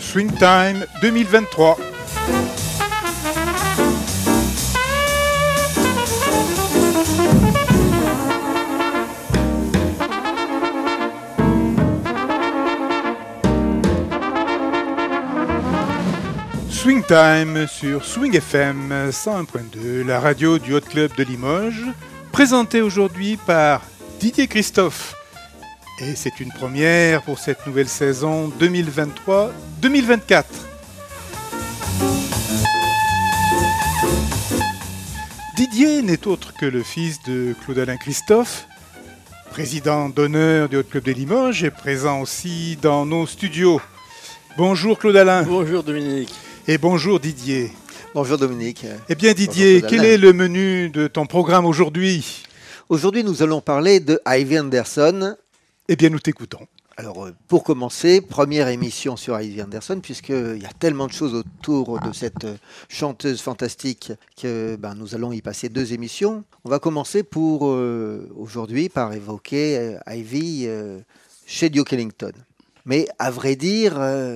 Swing Time 2023. Swing Time sur Swing FM 101.2, la radio du Hot Club de Limoges, présentée aujourd'hui par Didier Christophe. Et c'est une première pour cette nouvelle saison 2023-2024. Didier n'est autre que le fils de Claude-Alain Christophe, président d'honneur du Hot Club de Limoges et présent aussi dans nos studios. Bonjour Claude-Alain. Bonjour Dominique. Et bonjour Didier. Bonjour Dominique. Eh bien Didier, quel est le menu de ton programme aujourd'hui ? Aujourd'hui, nous allons parler de Ivy Anderson. Eh bien, nous t'écoutons. Alors, pour commencer, première émission sur Ivy Anderson, puisqu'il y a tellement de choses autour de cette chanteuse fantastique que nous allons y passer 2 émissions. On va commencer pour aujourd'hui par évoquer Ivy chez Duke Ellington. Mais à vrai dire,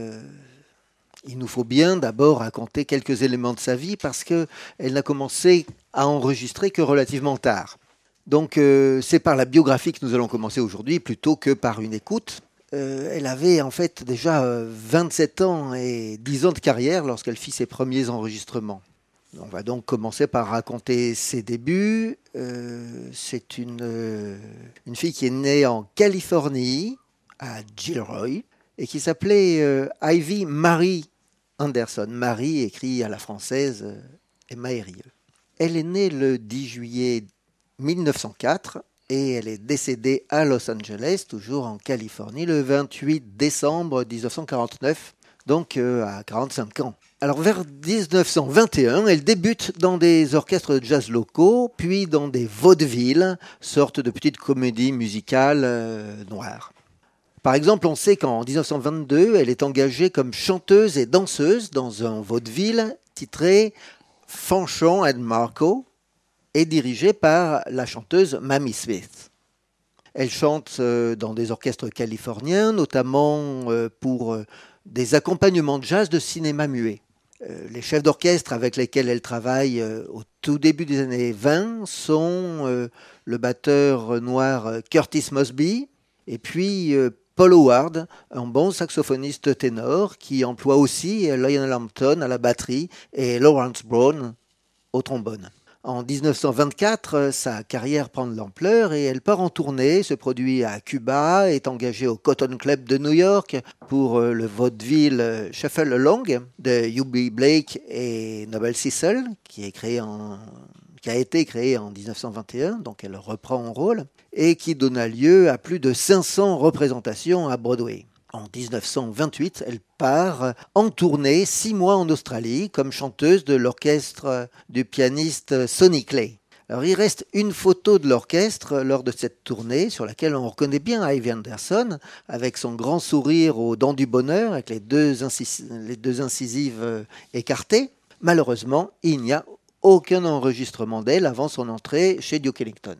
il nous faut bien d'abord raconter quelques éléments de sa vie parce qu'elle n'a commencé à enregistrer que relativement tard. Donc c'est par la biographie que nous allons commencer aujourd'hui plutôt que par une écoute. Elle avait en fait déjà 27 ans et 10 ans de carrière lorsqu'elle fit ses premiers enregistrements. On va donc commencer par raconter ses débuts. C'est une fille qui est née en Californie, à Gilroy, et qui s'appelait Ivy Marie Anderson. Marie écrit à la française et Maérieux. Elle est née le 10 juillet 1904 et elle est décédée à Los Angeles, toujours en Californie, le 28 décembre 1949, donc à 45 ans. Alors vers 1921, elle débute dans des orchestres de jazz locaux, puis dans des vaudevilles, sorte de petites comédies musicales noires. Par exemple, on sait qu'en 1922, elle est engagée comme chanteuse et danseuse dans un vaudeville titré Fanchon and Marco, est dirigée par la chanteuse Mamie Smith. Elle chante dans des orchestres californiens, notamment pour des accompagnements de jazz de cinéma muet. Les chefs d'orchestre avec lesquels elle travaille au tout début des années 20 sont le batteur noir Curtis Mosby et puis Paul Howard, un bon saxophoniste ténor qui emploie aussi Lionel Hampton à la batterie et Lawrence Brown au trombone. En 1924, sa carrière prend de l'ampleur et elle part en tournée, se produit à Cuba, est engagée au Cotton Club de New York pour le vaudeville Shuffle Along de Eubie Blake et Noble Sissle, qui a été créé en 1921, donc elle reprend en rôle, et qui donna lieu à plus de 500 représentations à Broadway. En 1928, elle part en tournée 6 mois en Australie comme chanteuse de l'orchestre du pianiste Sonny Clay. Alors, il reste une photo de l'orchestre lors de cette tournée sur laquelle on reconnaît bien Ivy Anderson avec son grand sourire aux dents du bonheur avec les deux incisives écartées. Malheureusement, il n'y a aucun enregistrement d'elle avant son entrée chez Duke Ellington.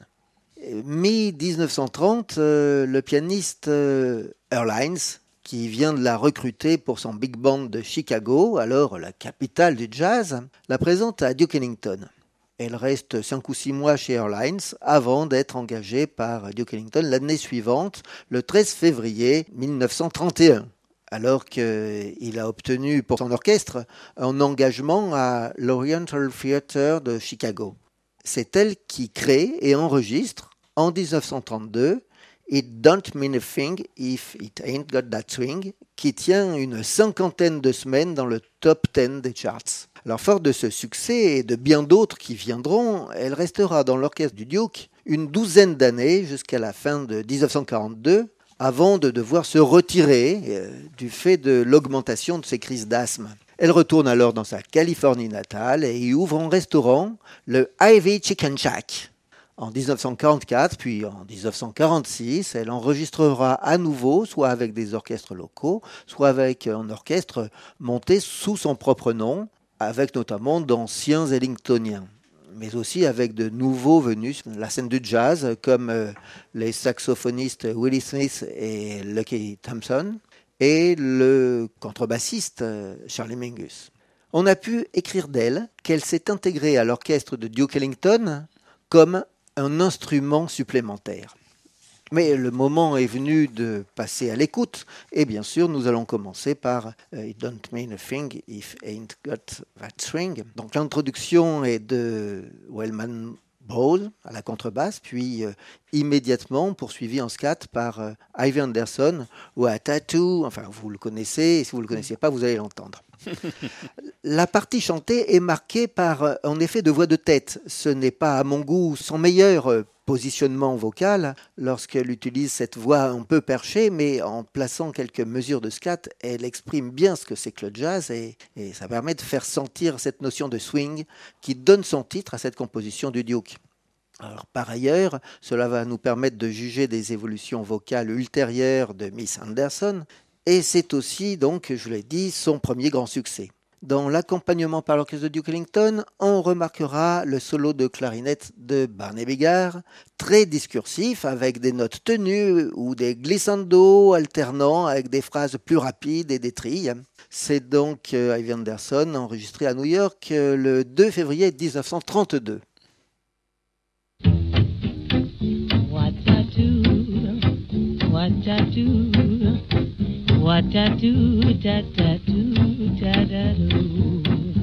Mi-1930, le pianiste Earl Hines, qui vient de la recruter pour son big band de Chicago, alors la capitale du jazz, la présente à Duke Ellington. Elle reste 5 ou 6 mois chez Earl Hines avant d'être engagée par Duke Ellington l'année suivante, le 13 février 1931, alors qu'il a obtenu pour son orchestre un engagement à l'Oriental Theatre de Chicago. C'est elle qui crée et enregistre en 1932 It Don't Mean a Thing If It Ain't Got That Swing, qui tient une 50aine de semaines dans le top 10 des charts. Alors, fort de ce succès et de bien d'autres qui viendront, elle restera dans l'orchestre du Duke une 12aine d'années jusqu'à la fin de 1942, avant de devoir se retirer du fait de l'augmentation de ses crises d'asthme. Elle retourne alors dans sa Californie natale et y ouvre un restaurant, le Ivy Chicken Shack. En 1944, puis en 1946, elle enregistrera à nouveau, soit avec des orchestres locaux, soit avec un orchestre monté sous son propre nom, avec notamment d'anciens Ellingtoniens, mais aussi avec de nouveaux venus sur la scène du jazz, comme les saxophonistes Willie Smith et Lucky Thompson, et le contrebassiste Charlie Mingus. On a pu écrire d'elle qu'elle s'est intégrée à l'orchestre de Duke Ellington comme un instrument supplémentaire. Mais le moment est venu de passer à l'écoute, et bien sûr, nous allons commencer par It don't mean a thing if ain't got that string. Donc l'introduction est de Wellman Ball à la contrebasse, puis immédiatement poursuivi en scat par Ivy Anderson ou à Tattoo. Enfin, vous le connaissez, et si vous ne le connaissez pas, vous allez l'entendre. La partie chantée est marquée par un effet de voix de tête. Ce n'est pas, à mon goût, son meilleur positionnement vocal lorsqu'elle utilise cette voix un peu perchée, mais en plaçant quelques mesures de scat, elle exprime bien ce que c'est que le jazz et ça permet de faire sentir cette notion de swing qui donne son titre à cette composition du Duke. Alors, par ailleurs, cela va nous permettre de juger des évolutions vocales ultérieures de Miss Anderson, et c'est aussi, donc, je l'ai dit, son premier grand succès. Dans l'accompagnement par l'orchestre de Duke Ellington, on remarquera le solo de clarinette de Barney Bigard, très discursif, avec des notes tenues ou des glissando alternant avec des phrases plus rapides et des trilles. C'est donc Ivy Anderson, enregistré à New York le 2 février 1932. What I do, what I do, da da do, da da do.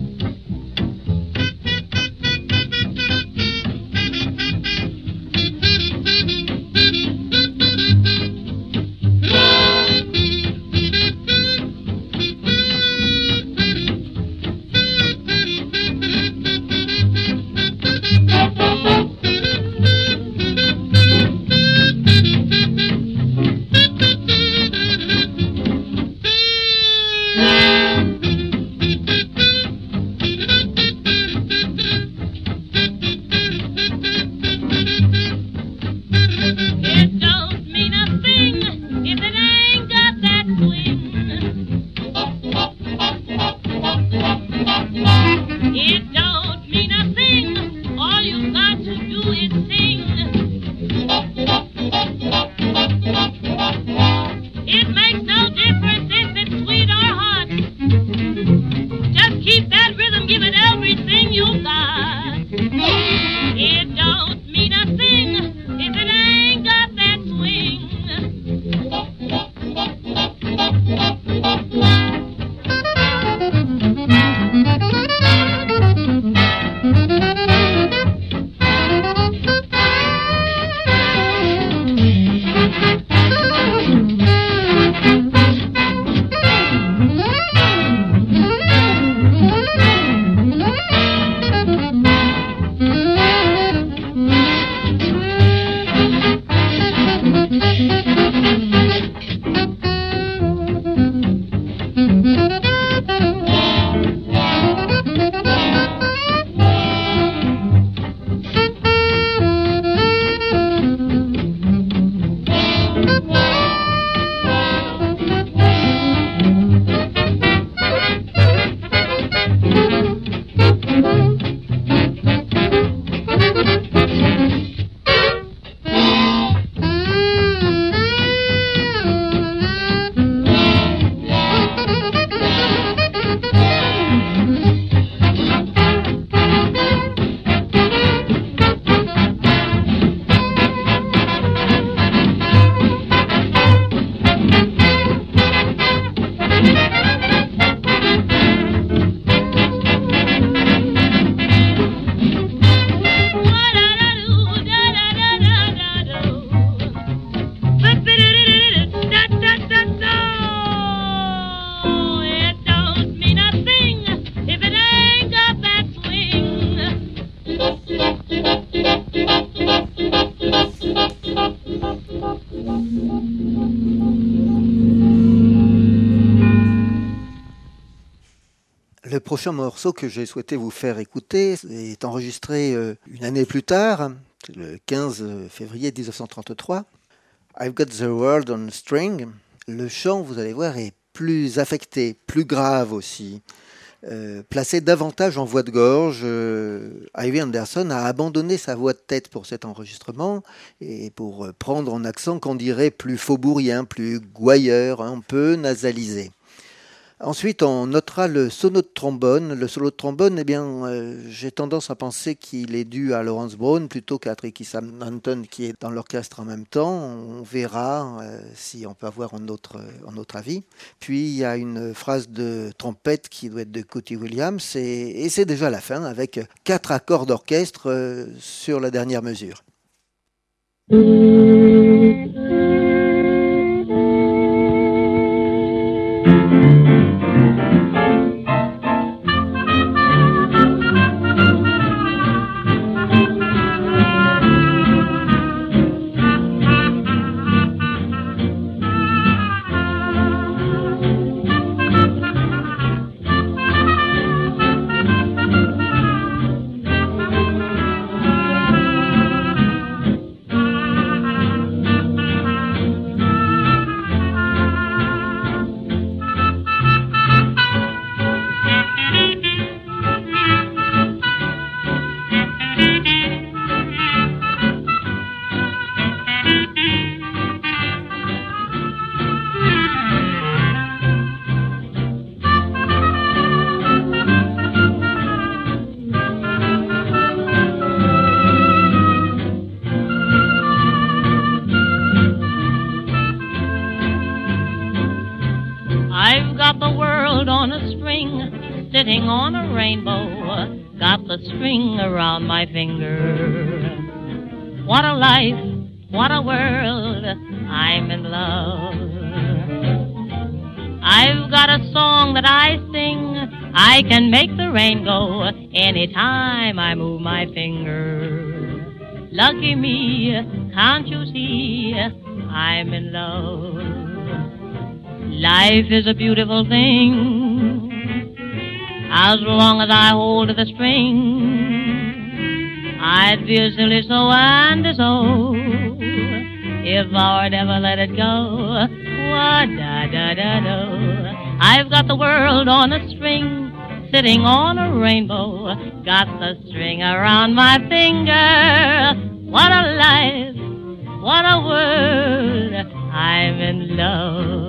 Le prochain morceau que j'ai souhaité vous faire écouter est enregistré une année plus tard, le 15 février 1933. I've Got the World on String. Le chant, vous allez voir, est plus affecté, plus grave aussi. placé davantage en voix de gorge. Ivy Anderson a abandonné sa voix de tête pour cet enregistrement et pour prendre un accent qu'on dirait plus faubourien, plus gouailleur, un peu nasalisé. Ensuite, on notera le solo de trombone. Le solo de trombone, eh bien, j'ai tendance à penser qu'il est dû à Lawrence Brown plutôt qu'à Tricky Stanton qui est dans l'orchestre en même temps. On verra si on peut avoir un autre avis. Puis, il y a une phrase de trompette qui doit être de Cootie Williams et c'est déjà la fin avec 4 accords d'orchestre sur la dernière mesure. Sitting on a rainbow, got the string around my finger. What a life, what a world, I'm in love. I've got a song that I sing, I can make the rain go anytime I move my finger. Lucky me, can't you see, I'm in love. Life is a beautiful thing, as long as I hold the string. I'd feel silly so and so if I would ever let it go. Wa-da-da-da-do. I've got the world on a string, sitting on a rainbow, got the string around my finger. What a life, what a world, I'm in love.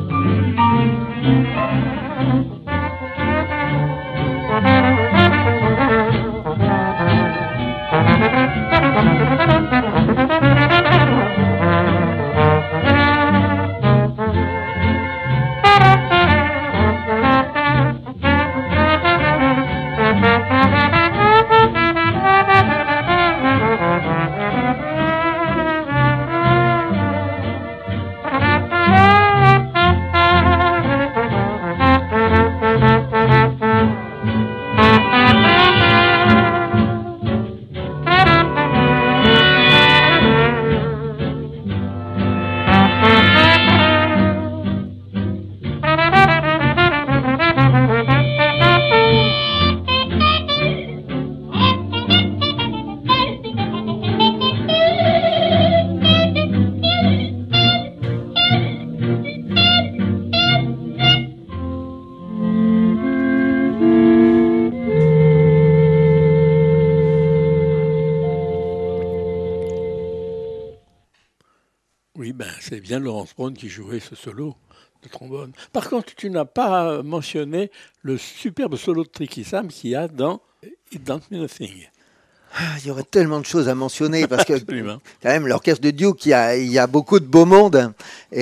C'est bien Lawrence Brown qui jouait ce solo de trombone. Par contre, tu n'as pas mentionné le superbe solo de Tricky Sam qu'il y a dans It Don't Mean a Thing. Il y aurait tellement de choses à mentionner parce que quand même l'orchestre de Duke, il y a beaucoup de beau monde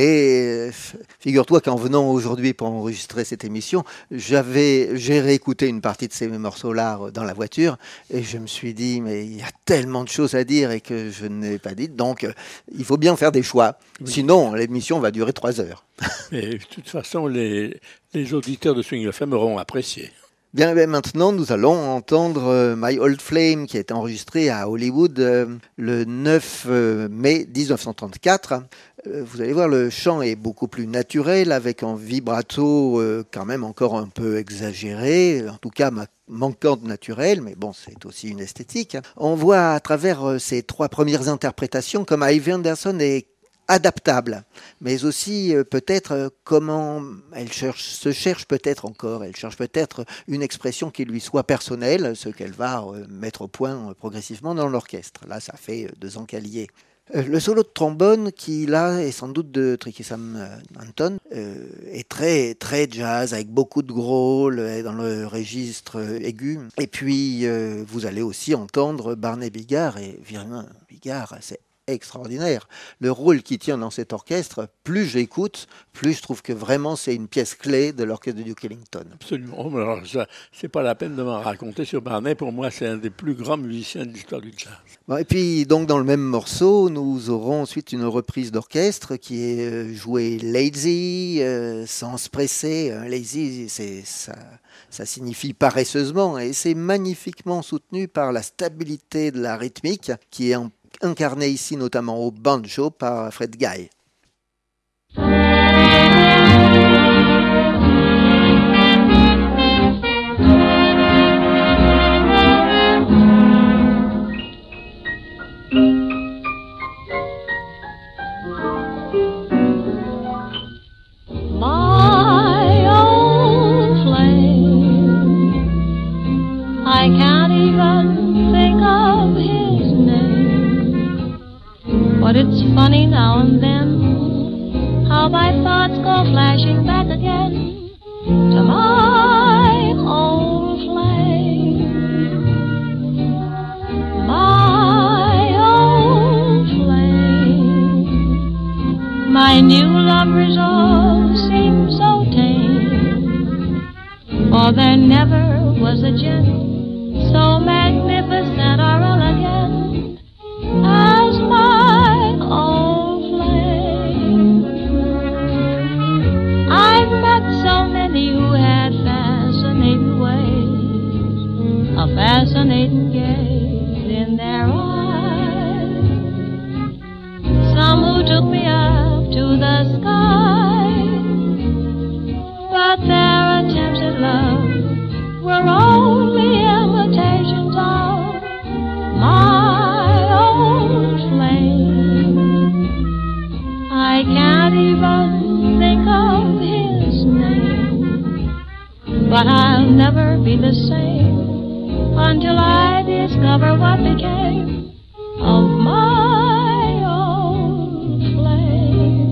et figure-toi qu'en venant aujourd'hui pour enregistrer cette émission, j'ai réécouté une partie de ces morceaux-là dans la voiture et je me suis dit mais il y a tellement de choses à dire et que je n'ai pas dites, donc il faut bien faire des choix, sinon l'émission va durer 3 heures. Et de toute façon, les auditeurs de Swing FM auront apprécié. Bien, maintenant, nous allons entendre My Old Flame qui a été enregistré à Hollywood le 9 mai 1934. Vous allez voir, le chant est beaucoup plus naturel avec un vibrato quand même encore un peu exagéré, en tout cas manquant de naturel, mais bon, c'est aussi une esthétique. On voit à travers ces 3 premières interprétations comme Ivy Anderson est adaptable, mais aussi peut-être comment elle se cherche peut-être encore, elle cherche peut-être une expression qui lui soit personnelle, ce qu'elle va mettre au point progressivement dans l'orchestre. Là, ça fait 2 ans qu'elle y est. Le solo de trombone qui là est sans doute de Tricky Sam Anton est très très jazz avec beaucoup de grôles dans le registre aigu. Et puis vous allez aussi entendre Barney Bigard et Virin Bigard, c'est extraordinaire. Le rôle qu'il tient dans cet orchestre, plus j'écoute, plus je trouve que vraiment c'est une pièce clé de l'orchestre de Duke Ellington. Absolument. Oh, mais alors ça, c'est pas la peine de m'en raconter sur Barney. Pour moi, c'est un des plus grands musiciens de l'histoire du jazz. Bon, et puis donc dans le même morceau, nous aurons ensuite une reprise d'orchestre qui est jouée lazy, sans se presser. Lazy, ça signifie paresseusement, et c'est magnifiquement soutenu par la stabilité de la rythmique qui est incarné ici notamment au banjo par Fred Guy. My own flame, I can't even think of his name. But it's funny now and then how my thoughts go flashing back again to my old flame. My old flame. My new lovers all seem so tame, for there never was a gent so magnificent or elegant as my old flame. I've met so many who had fascinating ways, a fascinating gaze in their eyes. Some who took me up to the sky, but their attempts at love were only imitations of my old flame. I can't even think of his name, but I'll never be the same until I discover what became of my old flame.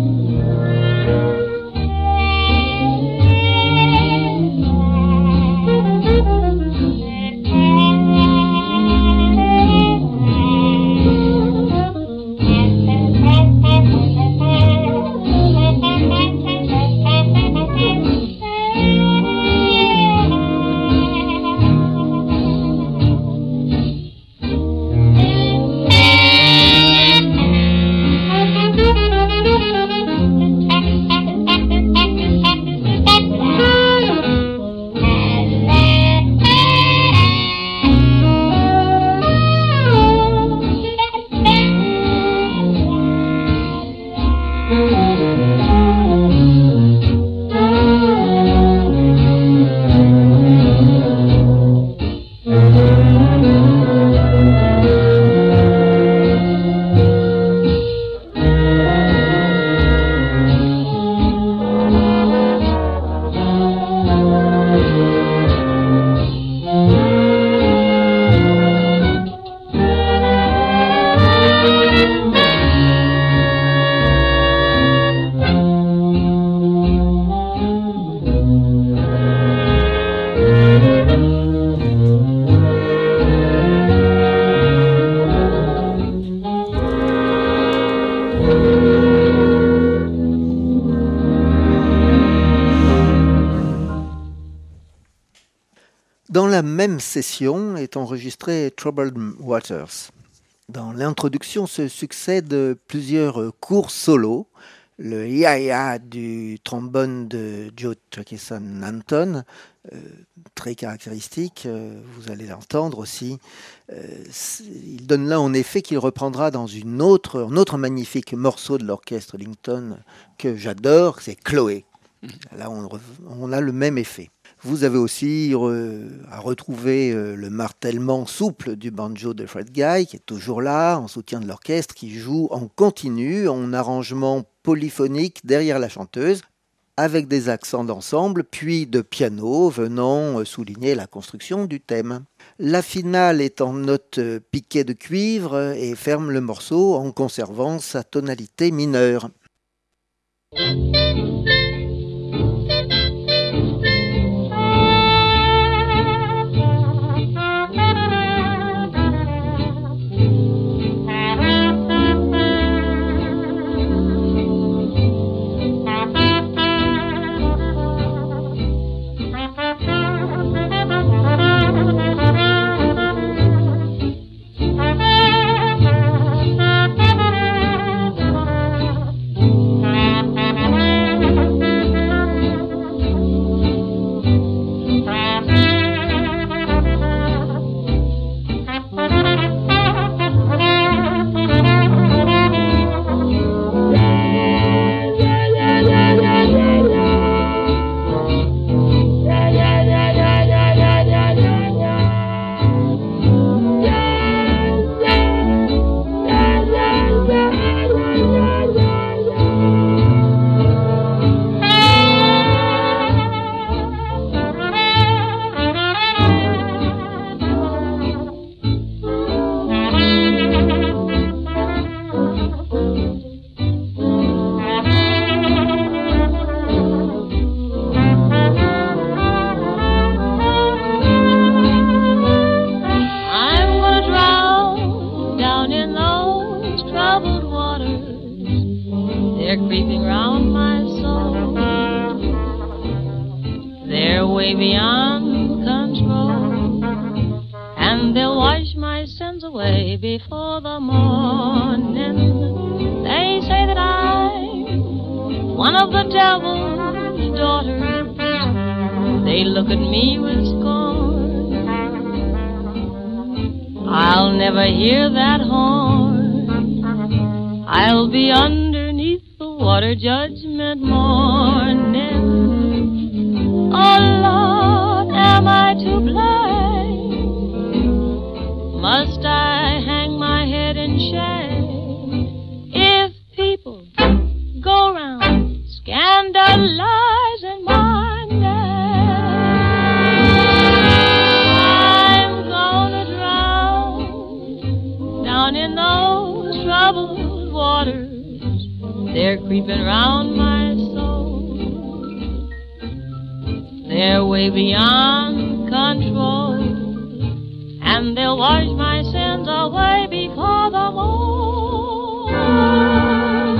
Dans la même session est enregistré Troubled Waters. Dans l'introduction se succèdent plusieurs courts solos. Le ya-ya du trombone de Joe Trakeson Anton, très caractéristique, vous allez l'entendre aussi. Il donne là en effet qu'il reprendra dans un autre magnifique morceau de l'orchestre Ellington que j'adore, c'est Chloé. Là on a le même effet. Vous avez aussi à retrouver le martèlement souple du banjo de Fred Guy, qui est toujours là, en soutien de l'orchestre, qui joue en continu, en arrangement polyphonique derrière la chanteuse, avec des accents d'ensemble, puis de piano venant souligner la construction du thème. La finale est en note piquée de cuivre et ferme le morceau en conservant sa tonalité mineure. Before the morning, they say that I'm one of the devil's daughters. They look at me with scorn. I'll never hear that horn. I'll be underneath the water judgment morning. Oh Lord, am I to blame? Must I hang my head in shame if people go round scandalizing my name? I'm gonna drown down in those troubled waters. They're creeping round my soul. They're way beyond control. And they'll wash my sins away before the morn.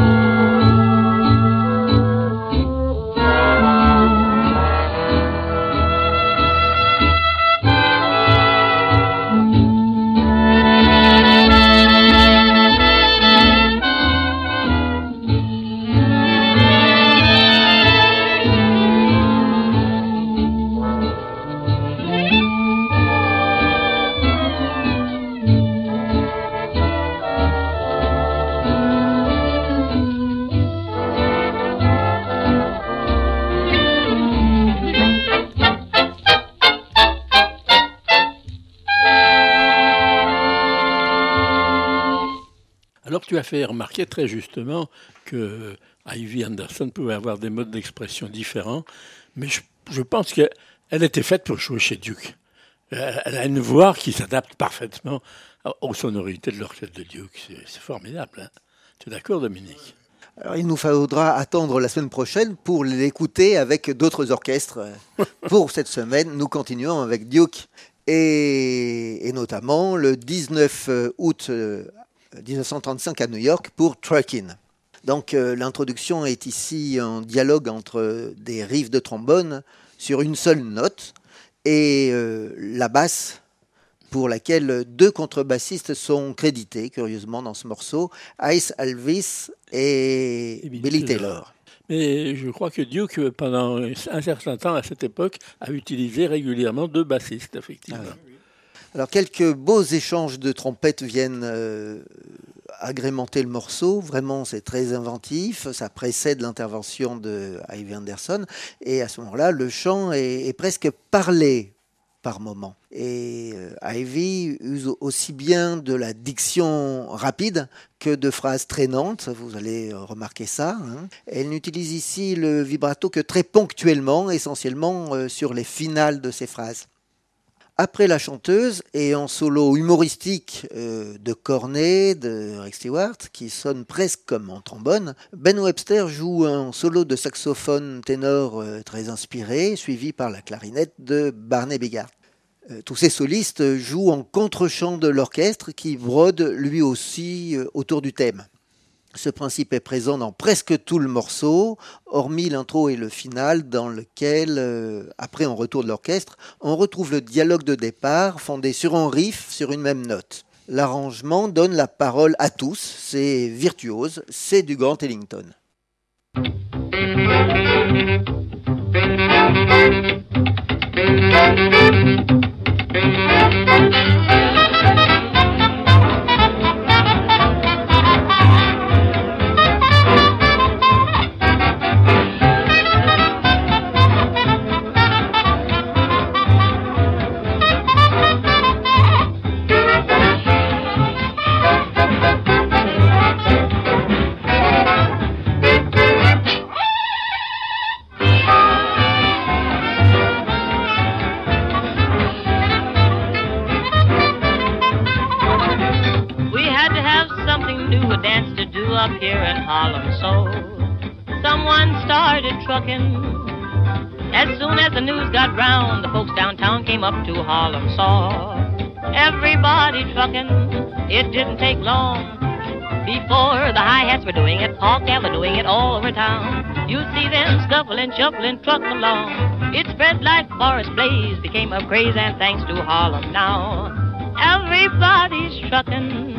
Alors tu as fait remarquer très justement que Ivy Anderson pouvait avoir des modes d'expression différents, mais je pense qu'elle était faite pour jouer chez Duke. Elle a une voix qui s'adapte parfaitement aux sonorités de l'orchestre de Duke. C'est formidable. Hein. Tu es d'accord, Dominique ? Alors, il nous faudra attendre la semaine prochaine pour l'écouter avec d'autres orchestres. Pour cette semaine, nous continuons avec Duke et notamment le 19 août 1935 à New York pour Truckin'. Donc l'introduction est ici un dialogue entre des riffs de trombone sur une seule note et la basse pour laquelle deux contrebassistes sont crédités, curieusement, dans ce morceau, Ice Alvis et Billy Taylor. Mais je crois que Duke, pendant un certain temps à cette époque, a utilisé régulièrement deux bassistes, effectivement. Ah oui. Alors, quelques beaux échanges de trompettes viennent agrémenter le morceau. Vraiment, c'est très inventif. Ça précède l'intervention de Ivy Anderson. Et à ce moment-là, le chant est presque parlé par moment. Et Ivy use aussi bien de la diction rapide que de phrases traînantes. Vous allez remarquer ça. Elle n'utilise ici le vibrato que très ponctuellement, essentiellement sur les finales de ses phrases. Après la chanteuse, et en solo humoristique de cornet de Rick Stewart, qui sonne presque comme en trombone, Ben Webster joue un solo de saxophone ténor très inspiré, suivi par la clarinette de Barney Bigard. Tous ces solistes jouent en contre-champ de l'orchestre qui brode lui aussi autour du thème. Ce principe est présent dans presque tout le morceau, hormis l'intro et le final dans lequel, après un retour de l'orchestre, on retrouve le dialogue de départ fondé sur un riff sur une même note. L'arrangement donne la parole à tous, c'est virtuose, c'est du Grant Ellington. Up here in Harlem, so someone started trucking. As soon as the news got round, the folks downtown came up to Harlem, saw everybody trucking. It didn't take long before the hi-hats were doing it, Paul Cab were doing it all over town. You see them scuffling, shuffling, trucking along. It spread like forest blaze, became a craze, and thanks to Harlem now, everybody's trucking.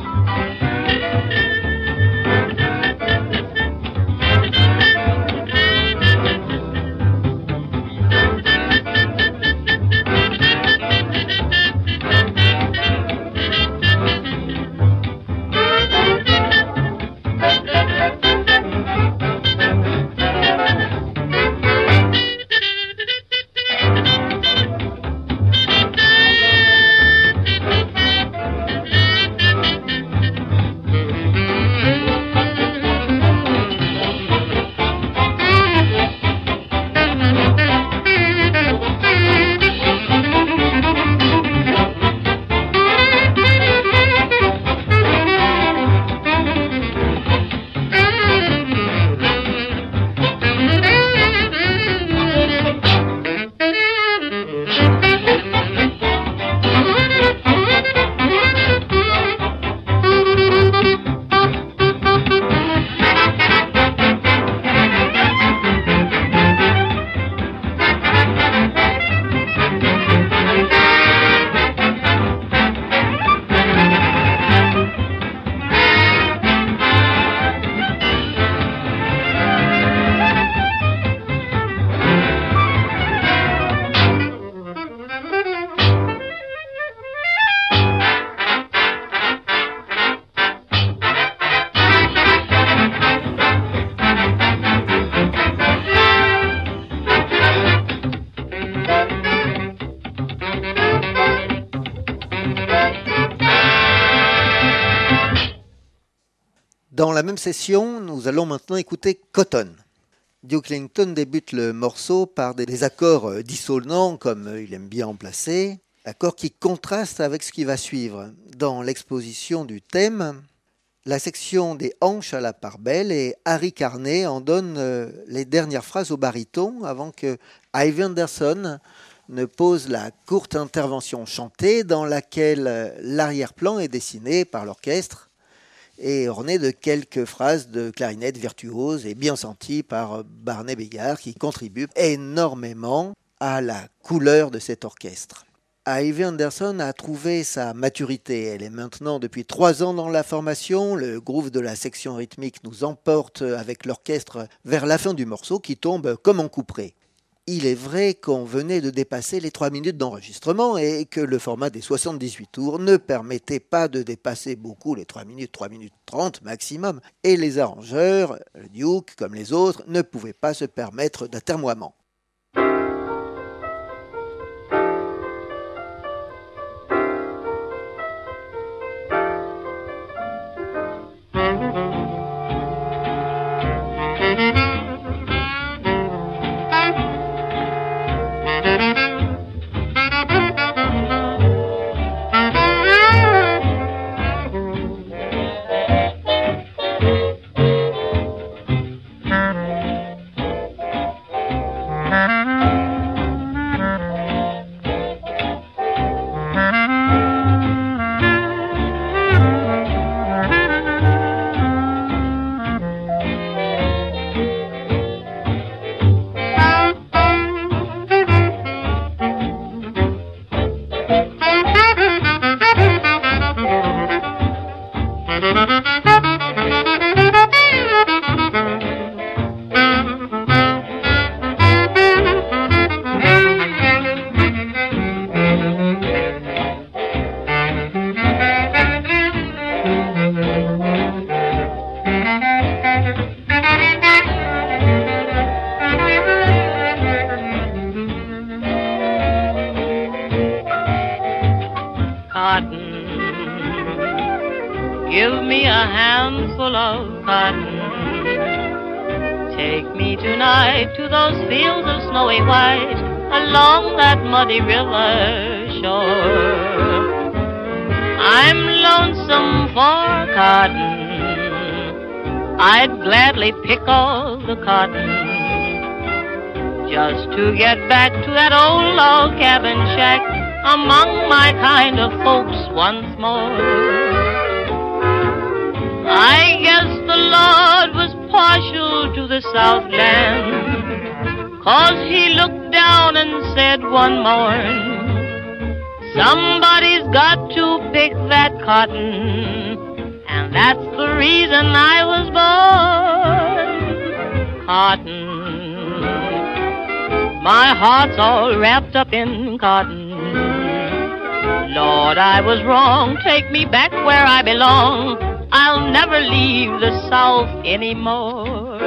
Dans la même session, nous allons maintenant écouter Cotton. Duke Ellington débute le morceau par des accords dissonants, comme il aime bien en placer, accords qui contrastent avec ce qui va suivre. Dans l'exposition du thème, la section des hanches à la part belle et Harry Carney en donne les dernières phrases au baryton avant que Ivy Anderson ne pose la courte intervention chantée dans laquelle l'arrière-plan est dessiné par l'orchestre et orné de quelques phrases de clarinette virtuose et bien senties par Barney Bigard qui contribue énormément à la couleur de cet orchestre. Ivy Anderson a trouvé sa maturité. Elle est maintenant depuis 3 ans dans la formation. Le groove de la section rythmique nous emporte avec l'orchestre vers la fin du morceau qui tombe comme en couperet. il est vrai qu'on venait de dépasser les 3 minutes d'enregistrement et que le format des 78 tours ne permettait pas de dépasser beaucoup les 3 minutes 30 maximum. Et les arrangeurs, le Duke comme les autres, ne pouvaient pas se permettre d'atermoiement. Give me a handful of cotton. Take me tonight to those fields of snowy white along that muddy river shore. I'm lonesome for cotton. I'd gladly pick all the cotton just to get back to that old log cabin shack among my kind of folks once more. I guess the Lord was partial to the Southland, 'cause he looked down and said one morn, somebody's got to pick that cotton, and that's the reason I was born. Cotton, my heart's all wrapped up in cotton. Lord, I was wrong, take me back where I belong. I'll never leave the South anymore.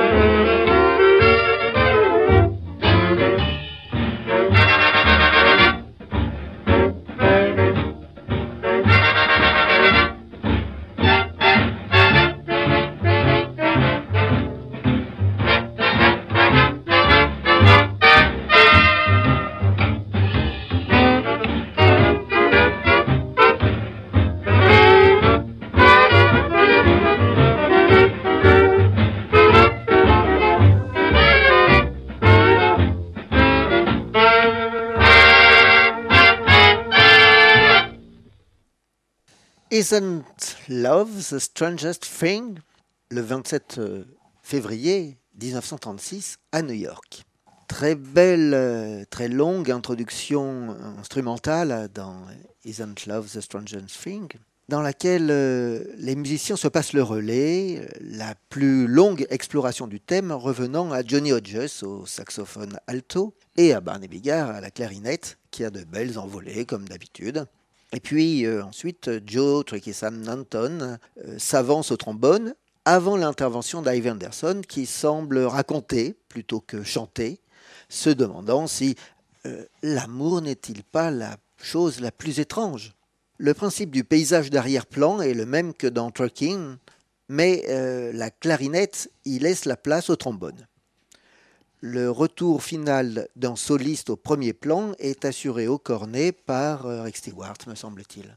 Isn't Love the Strangest Thing? Le 27 février 1936 à New York. Très belle, très longue introduction instrumentale dans Isn't Love the Strangest Thing, dans laquelle les musiciens se passent le relais, la plus longue exploration du thème revenant à Johnny Hodges au saxophone alto et à Barney Bigard à la clarinette, qui a de belles envolées comme d'habitude. Et puis ensuite, Joe Trickingham s'avance au trombone avant l'intervention d'Ivy Anderson qui semble raconter plutôt que chanter, se demandant si l'amour n'est-il pas la chose la plus étrange. Le principe du paysage d'arrière-plan est le même que dans Trucking, mais la clarinette y laisse la place au trombone. Le retour final d'un soliste au premier plan est assuré au cornet par Rick Stewart, me semble-t-il.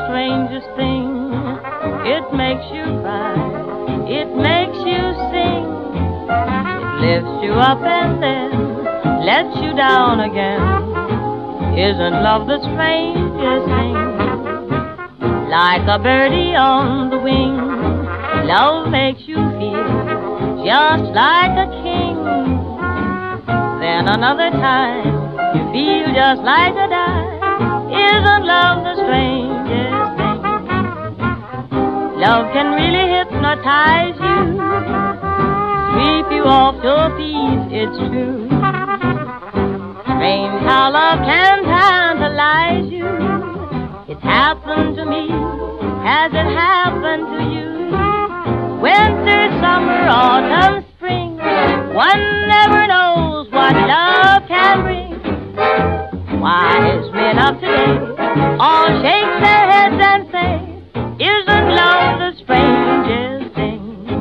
strangest thing. It makes you cry, it makes you sing. It lifts you up and then lets you down again. Isn't love the strangest thing? Like a birdie on the wing, love makes you feel just like a king. Then another time, you feel just like a dime. Isn't love the strangest thing? Love can really hypnotize you, sweep you off your feet, it's true. Strange how love can tantalize you. It's happened to me, has it happened to you? Winter, summer, autumn, spring, one never knows what love can bring. Wise men of today all shake their heads and say, isn't love the strangest thing?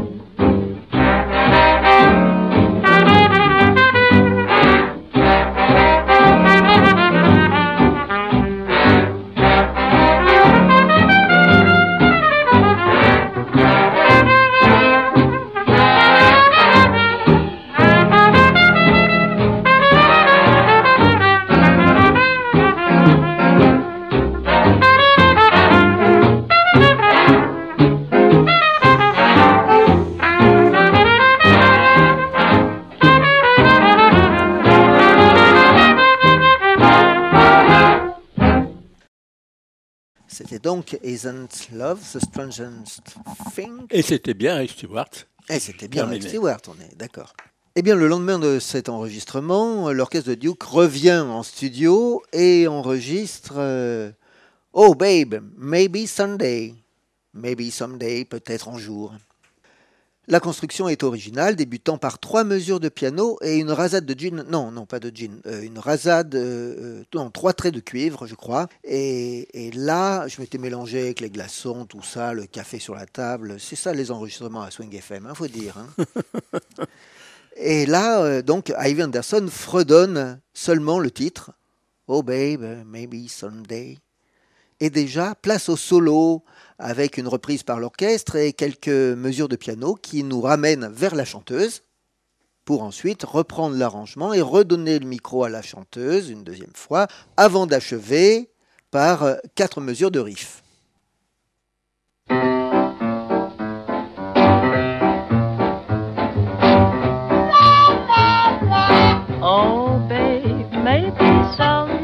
C'était donc Isn't Love the Strangest Thing? Et c'était bien avec Stewart. Et c'était bien avec Terminé. Stewart, on est d'accord. Eh bien, le lendemain de cet enregistrement, l'orchestre de Duke revient en studio et enregistre Oh Babe, Maybe Someday. Maybe Someday, peut-être un jour. La construction est originale, débutant par 3 mesures de piano et une rasade de gin. Non, pas de gin. Une rasade, 3 traits de cuivre, je crois. Et là, je m'étais mélangé avec les glaçons, tout ça, le café sur la table. C'est ça les enregistrements à Swing FM, faut dire. Hein. Et là, donc, Ivy Anderson fredonne seulement le titre Oh Babe, Maybe Someday. Et déjà, place au solo, avec une reprise par l'orchestre et quelques mesures de piano qui nous ramènent vers la chanteuse, pour ensuite reprendre l'arrangement et redonner le micro à la chanteuse une deuxième fois, avant d'achever par 4 mesures de riff. Oh, babe, maybe someday.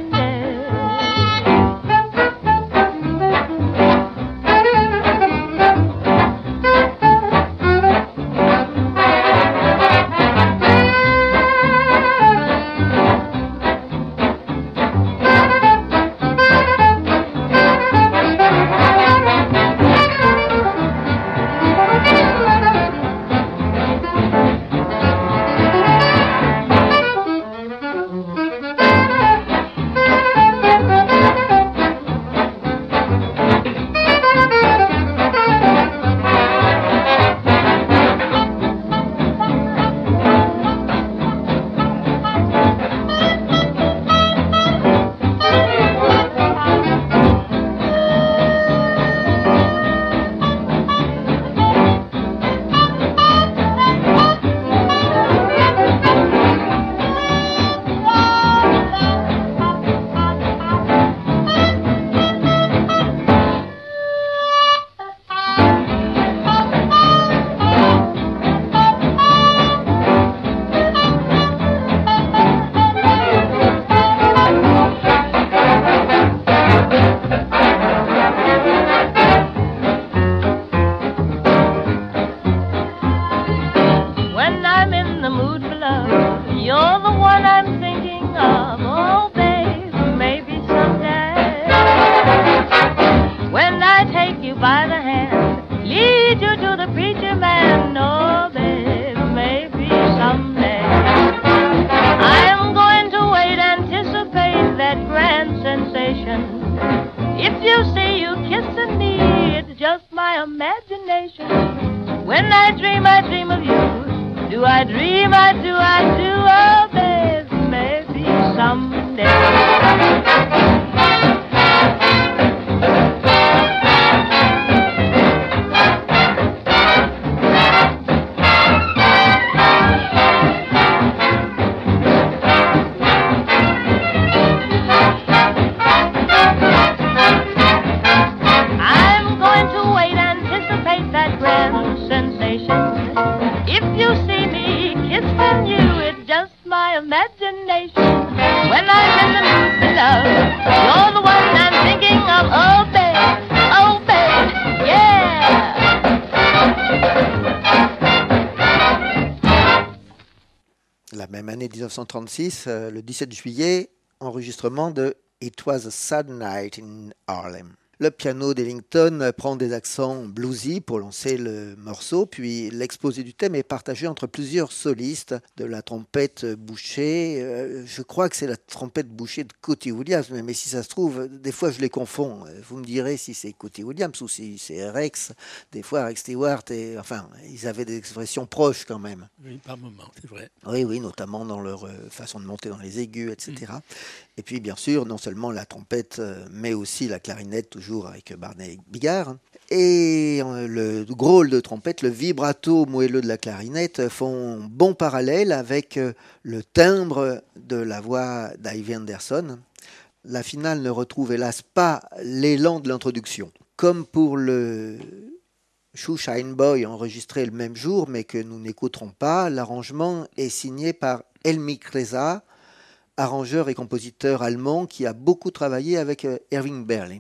même année 1936, le 17 juillet, enregistrement de It Was a Sad Night in Harlem. Le piano d'Ellington prend des accents bluesy pour lancer le morceau, puis l'exposé du thème est partagé entre plusieurs solistes, de la trompette Boucher, je crois que c'est la trompette Boucher de Cootie Williams, mais si ça se trouve, des fois je les confonds. Vous me direz si c'est Cootie Williams ou si c'est Rex. Des fois Rex Stewart, enfin, ils avaient des expressions proches quand même. Oui, par moment, c'est vrai. Oui, notamment dans leur façon de monter dans les aigus, etc. Et puis, bien sûr, non seulement la trompette, mais aussi la clarinette, toujours avec Barney Bigard. Et le grôle de trompette, le vibrato moelleux de la clarinette font bon parallèle avec le timbre de la voix d'Ivy Anderson. La finale ne retrouve hélas pas l'élan de l'introduction. Comme pour le Shoeshine Boy enregistré le même jour, mais que nous n'écouterons pas, l'arrangement est signé par Helmi Kresa, arrangeur et compositeur allemand qui a beaucoup travaillé avec Irving Berlin.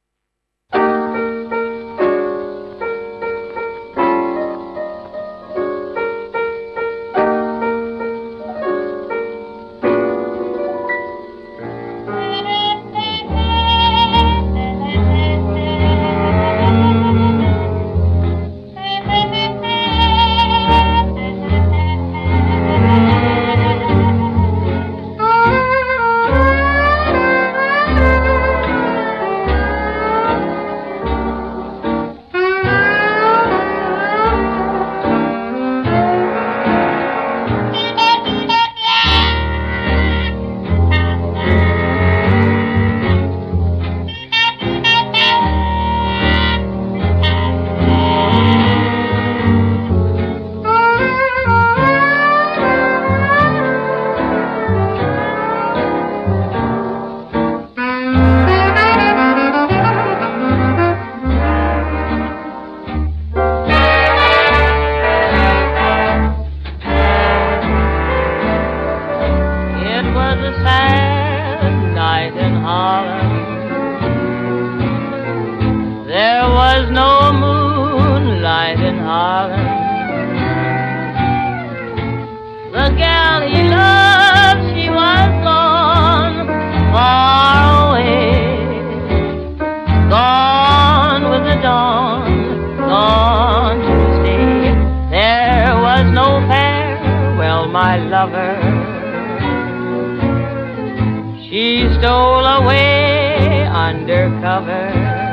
She stole away undercover.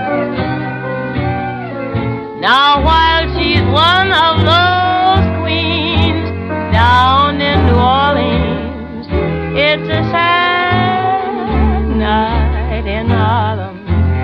Now while she's one of those queens down in New Orleans, it's a sad night in Harlem.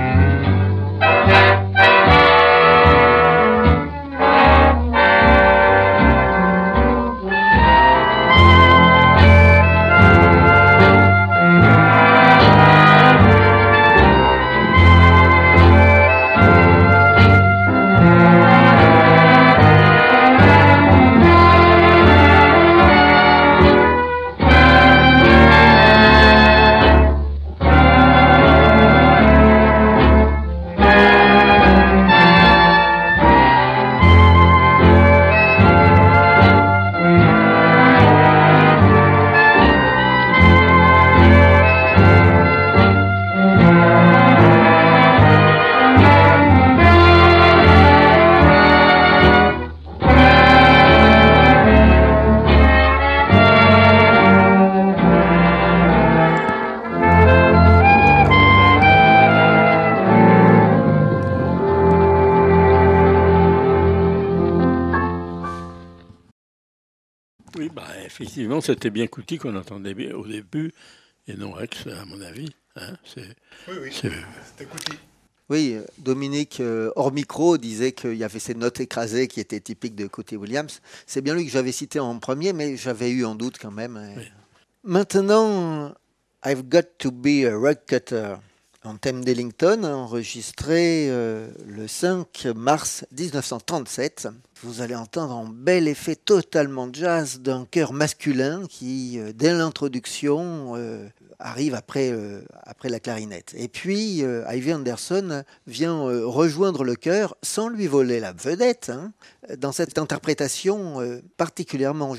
Oui, effectivement, c'était bien Cootie qu'on entendait bien au début, et non Rex, à mon avis. Hein, oui, c'était Cootie. Oui, Dominique, hors micro, disait qu'il y avait ces notes écrasées qui étaient typiques de Cootie Williams. C'est bien lui que j'avais cité en premier, mais j'avais eu en doute quand même. Oui. Maintenant, I've Got to Be a Rug Cutter, en thème d'Ellington, enregistré le 5 mars 1937. Vous allez entendre un bel effet totalement jazz d'un chœur masculin qui, dès l'introduction, arrive après la clarinette. Et puis, Ivy Anderson vient rejoindre le chœur sans lui voler la vedette, dans cette interprétation particulièrement jouée.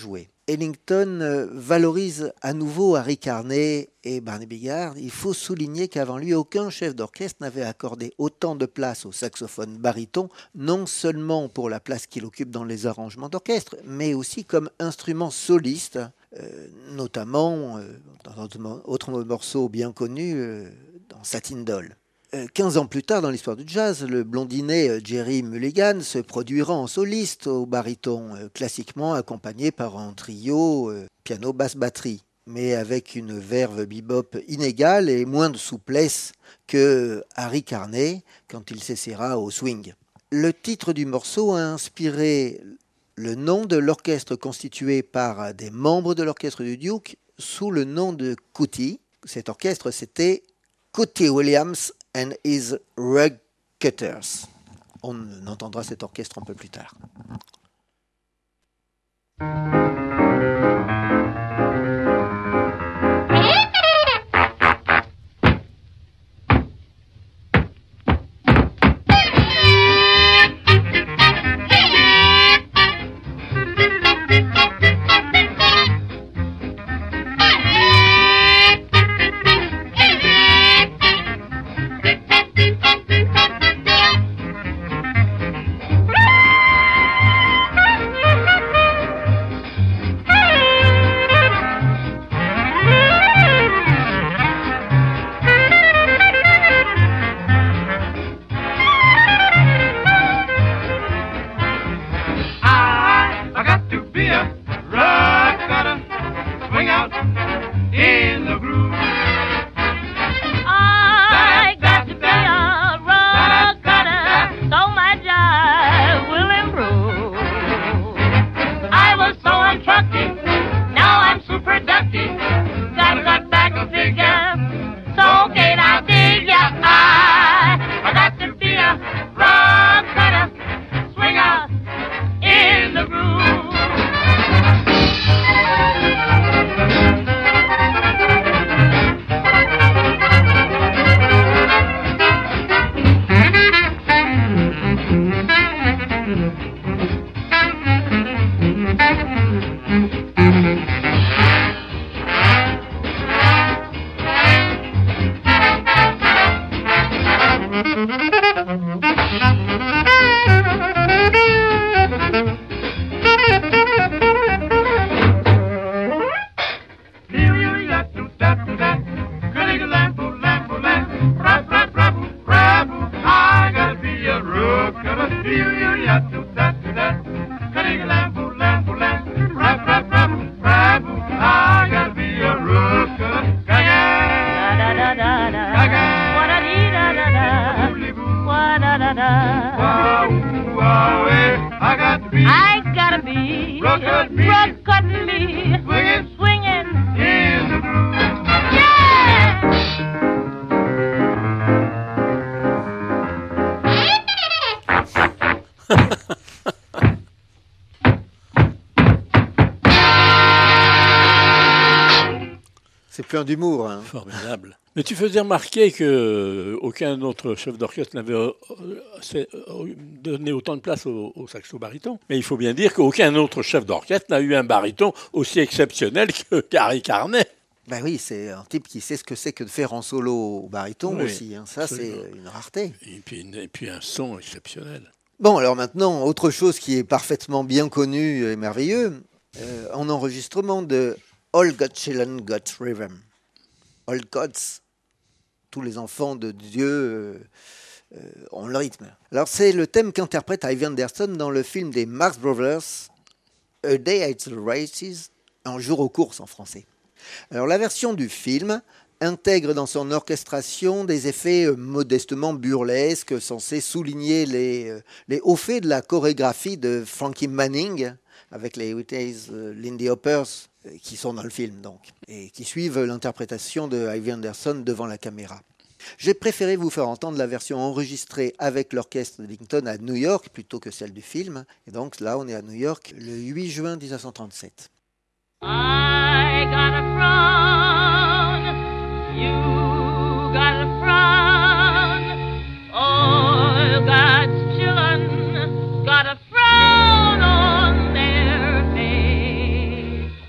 Ellington valorise à nouveau Harry Carney et Barney Bigard. Il faut souligner qu'avant lui, aucun chef d'orchestre n'avait accordé autant de place au saxophone baryton, non seulement pour la place qu'il occupe dans les arrangements d'orchestre, mais aussi comme instrument soliste, notamment dans d'autres morceaux bien connus, dans Satin Doll. 15 ans plus tard, dans l'histoire du jazz, le blondinet Jerry Mulligan se produira en soliste au baryton, classiquement accompagné par un trio piano-basse-batterie, mais avec une verve bebop inégale et moins de souplesse que Harry Carney quand il s'essaiera au swing. Le titre du morceau a inspiré le nom de l'orchestre constitué par des membres de l'orchestre du Duke sous le nom de Cootie. Cet orchestre, c'était Cootie Williams and his Rug Cutters. On entendra cet orchestre un peu plus tard. C'est plein d'humour. Hein. Formidable. Mais tu faisais remarquer qu'aucun autre chef d'orchestre n'avait donné autant de place au saxo baryton. Mais il faut bien dire qu'aucun autre chef d'orchestre n'a eu un baryton aussi exceptionnel que Harry Carney. Ben oui, c'est un type qui sait ce que c'est que de faire en solo au baryton aussi. Hein. Ça, absolument. C'est une rareté. Et puis un son exceptionnel. Bon, alors maintenant, autre chose qui est parfaitement bien connue et merveilleux, en enregistrement de All God's Children Got Rhythm. All Gods, tous les enfants de Dieu ont le rythme. Alors c'est le thème qu'interprète Ivy Anderson dans le film des Marx Brothers, A Day at the Races, Un jour aux courses en français. Alors la version du film intègre dans son orchestration des effets modestement burlesques censés souligner les hauts faits de la chorégraphie de Frankie Manning avec les Whitey's Lindy Hoppers qui sont dans le film donc et qui suivent l'interprétation de Ivy Anderson devant la caméra. J'ai préféré vous faire entendre la version enregistrée avec l'orchestre d'Ellington à New York plutôt que celle du film. Et donc là, on est à New York le 8 juin 1937. I got a frown, you got a frown, all God's children got a frown on their face.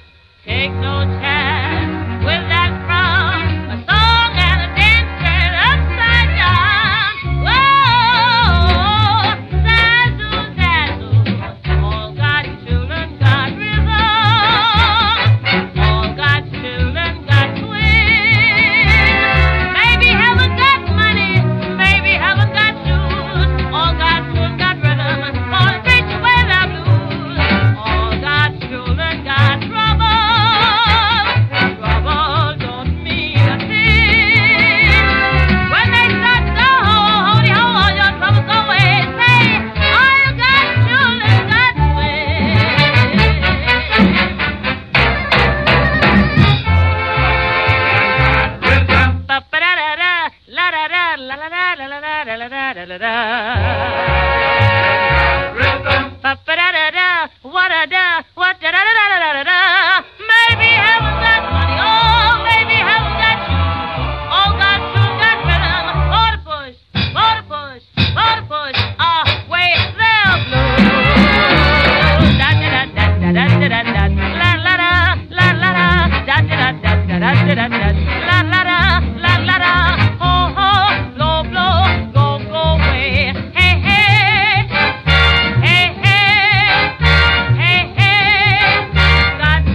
da da, what da da da da da da da. Maybe heaven got money, oh, maybe heaven got you. Oh, got you, got rhythm. Oh, to push, oh, to push, oh, to push. Away the blues. Da da da da da da da da. La la la la la la. Da da da da da da da da. La la la la la la. Oh ho, blow blow, go go away. Hey hey, hey hey, hey hey. Got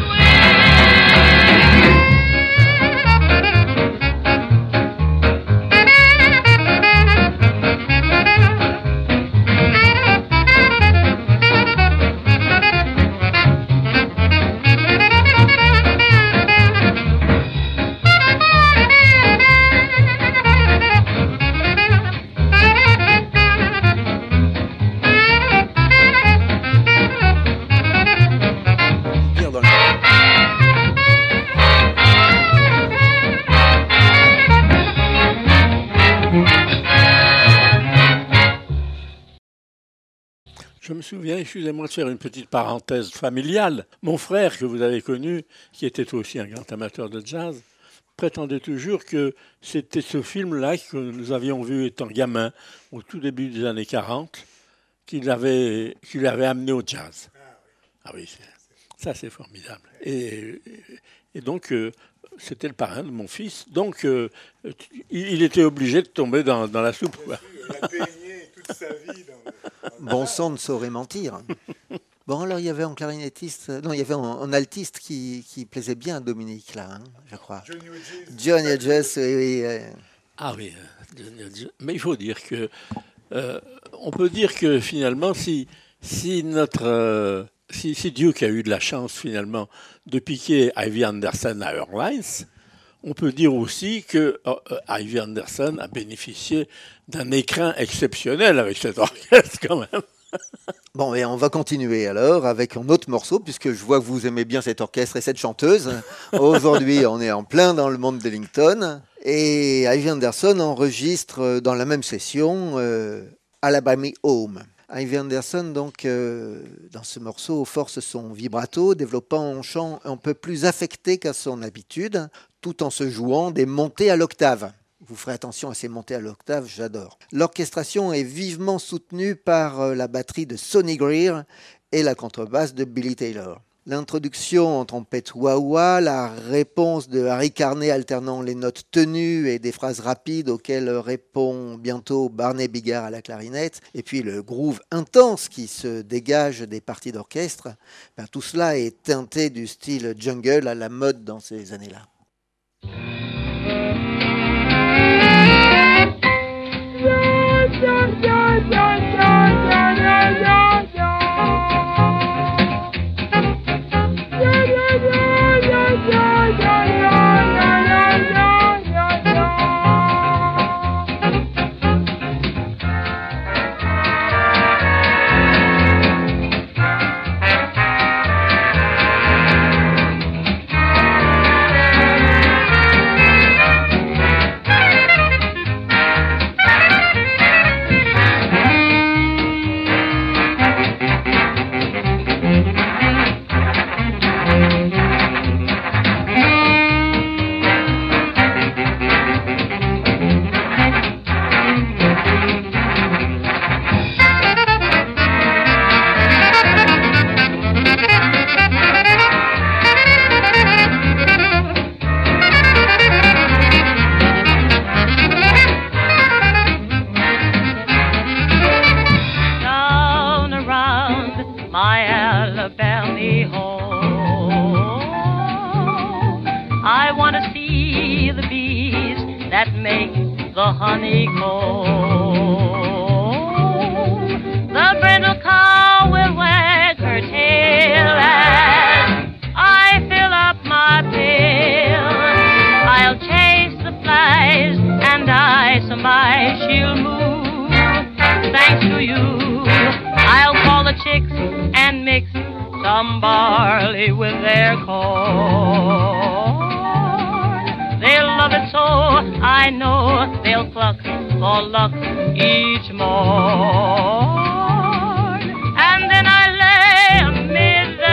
Dire dans le- Je me souviens, excusez-moi de faire une petite parenthèse familiale. Mon frère, que vous avez connu, qui était aussi un grand amateur de jazz, prétendait toujours que c'était ce film-là que nous avions vu étant gamin, au tout début des années 40, qui l'avait amené au jazz. Ah oui, ça c'est formidable. Et donc, c'était le parrain de mon fils. Donc, il était obligé de tomber dans la soupe, quoi. Il a baigné toute sa vie dans Bon sang ne saurait mentir. Bon, alors il y avait en clarinettiste, non, il y avait en altiste qui plaisait bien à Dominique, là, hein, je crois. Johnny Hodges. Johnny Hodges, oui, Ah oui, mais il faut dire que on peut dire que finalement, si Duke a eu de la chance finalement de piquer Ivy Anderson à Airlines, on peut dire aussi que Ivy Anderson a bénéficié d'un écrin exceptionnel avec cet orchestre quand même. Bon, et on va continuer alors avec un autre morceau, puisque je vois que vous aimez bien cet orchestre et cette chanteuse. Aujourd'hui, on est en plein dans le monde d'Ellington. Et Ivy Anderson enregistre dans la même session Alabama Home. Ivy Anderson, donc, dans ce morceau, force son vibrato, développant un chant un peu plus affecté qu'à son habitude, tout en se jouant des montées à l'octave. Vous ferez attention à ces montées à l'octave, j'adore. L'orchestration est vivement soutenue par la batterie de Sonny Greer et la contrebasse de Billy Taylor. L'introduction en trompette wah-wah, la réponse de Harry Carney alternant les notes tenues et des phrases rapides auxquelles répond bientôt Barney Bigard à la clarinette, et puis le groove intense qui se dégage des parties d'orchestre, tout cela est teinté du style jungle à la mode dans ces années-là. The honeycomb, the brindle cow will wag her tail as I fill up my pail. I'll chase the flies and I surmise she'll move. Thanks to you, I'll call the chicks and mix some barley with their corn. They'll love it so, I know they'll cluck for luck each morn. And then I lay amid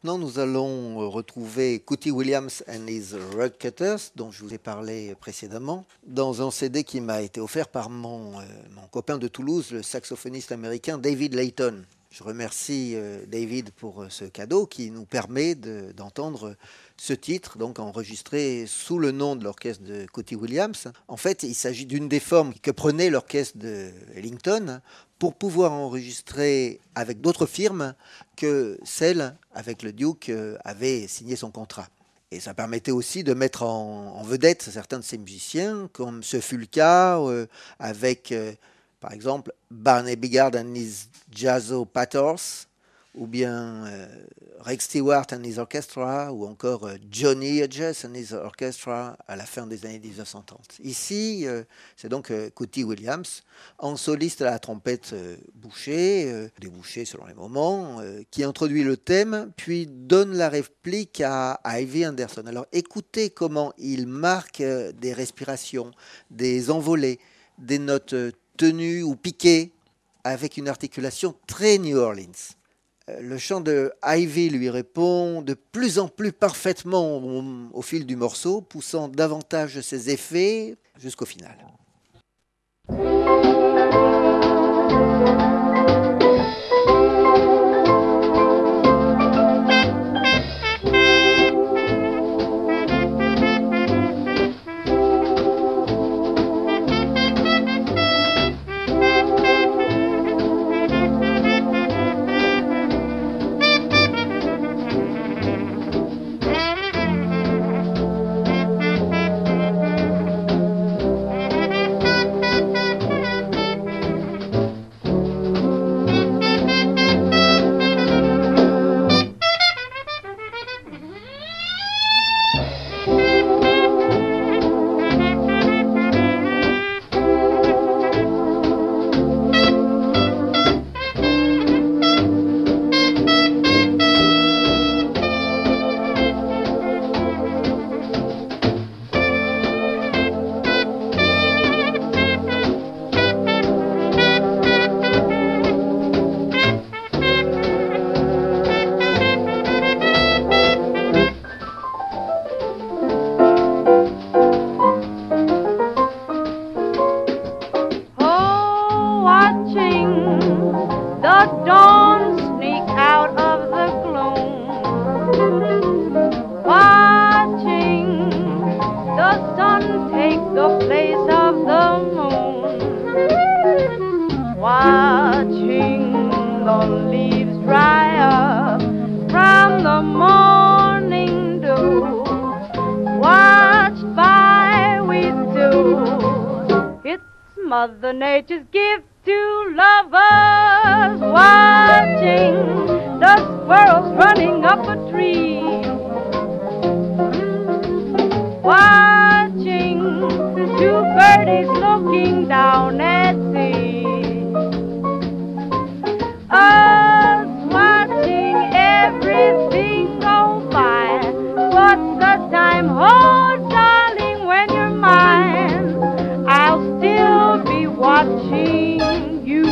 maintenant, nous allons retrouver Cootie Williams and his Rug Cutters, dont je vous ai parlé précédemment, dans un CD qui m'a été offert par mon copain de Toulouse, le saxophoniste américain David Layton. Je remercie David pour ce cadeau qui nous permet d'entendre ce titre, donc enregistré sous le nom de l'orchestre de Cootie Williams. En fait, il s'agit d'une des formes que prenait l'orchestre de Ellington pour pouvoir enregistrer avec d'autres firmes que celle avec le Duke avait signé son contrat. Et ça permettait aussi de mettre en vedette certains de ces musiciens, comme ce fut le cas avec, par exemple, Barney Bigard and his Jazzo Patters, ou bien Rex Stewart and his Orchestra, ou encore Johnny Hodges and his Orchestra à la fin des années 1930. Ici, c'est donc Cootie Williams, en soliste à la trompette Boucher, débouché selon les moments, qui introduit le thème, puis donne la réplique à Ivy Anderson. Alors écoutez comment il marque des respirations, des envolées, des notes tenues ou piquées, avec une articulation très New Orleans. Le chant de Ivy lui répond de plus en plus parfaitement au fil du morceau, poussant davantage ses effets jusqu'au final. Mother Nature's gift to lovers, watching the squirrels running up a tree, watching two birdies looking down at sea, us watching everything go by. What's the time? Oh, darling, when you're mine, I'll still be watching you.